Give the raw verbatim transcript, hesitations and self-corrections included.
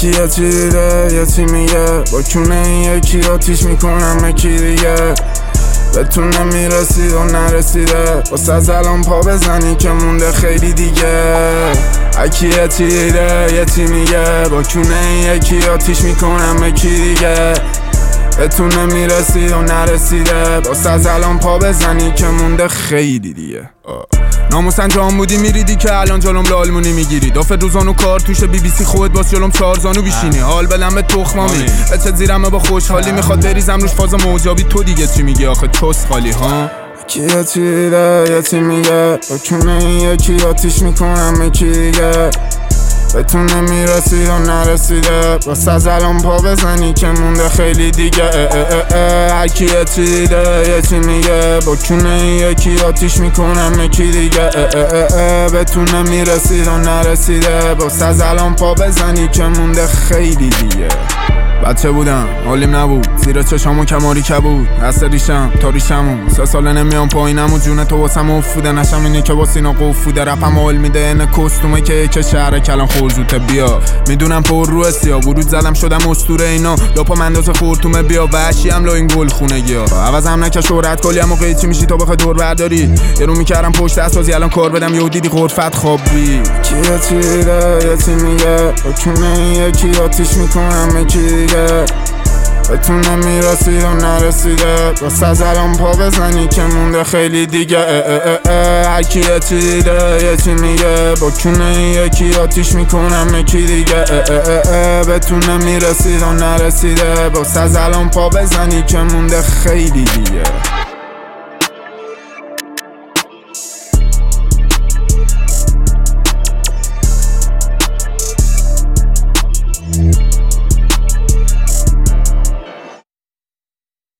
یکی یه چی دیده یه چی میگه با کونه یکی آتیش میکنم یکی دیگه بتونه میرسید و نرسیده واسه از الان پا بزنی که مونده خیلی دیگه یکی یه چی دیده یه چی میگه با کونه یکی آتیش میکنم یکی دیگه بتونه میرسید و نرسیده واسه از الان پا بزنی که مونده خیلی دیگه ناموسن جام بودی میریدی که الان جلوم لالمونی میگیری دافه روزانو کار توشه بی بی سی خودت باز جلوم چارزانو بیشینی حال بدم به تخمامی بچه زیرمه با خوشحالی میخواد بریزم روش فاز موجابی تو دیگه چی میگی آخه چس خالی ها یکی یه چی دیده یه چی میگه با کونه یکی آتیش میکنم یکی دیگه بتونه میرسید و نرسیده واسه از الان پا بزنی که مونده خیلی دیگه هرکی یه چی دیده یه چی میگه با کونه یکی آتیش میکنم یکی دیگه بتونه میرسید و نرسیده واسه از الان پا بزنی که مونده خیلی دیگه بچه بودم حالیم نبود زیر چشامو کماری کبود دست ریشم تا ریشمون سه ساله نمیام پایینم و جون تو واسم افوده نشم اینی که واسه اینا قفوده رپم حال میده اینه کستومه که یک شهر کلان خورزوته بیا میدونم پر رو سیا ورود زدم شدم اسطوره اینا لاپا منداز خورتومه بیا وحشی هم لا این گل خونگی ها عوضم نکه شهرت کلی هم و قیچی میشی تا بخوای دور برداری یه رو میکردم پشت اسازی الان کار بدم یهو دیدی غرفت خوابی کیه چی دیده یه چی میگه با کونه یکی آتیش میکنم یکی بتونه میرسید و نرسیده واسه از الان پا بزنی که مونده خیلی دیگه هرکی یه چی دیده یه چی میگه با کونه یکی آتیش میکنم یکی دیگه بتونه میرسید و نرسیده واسه از الان پا بزنی که مونده خیلی دیگه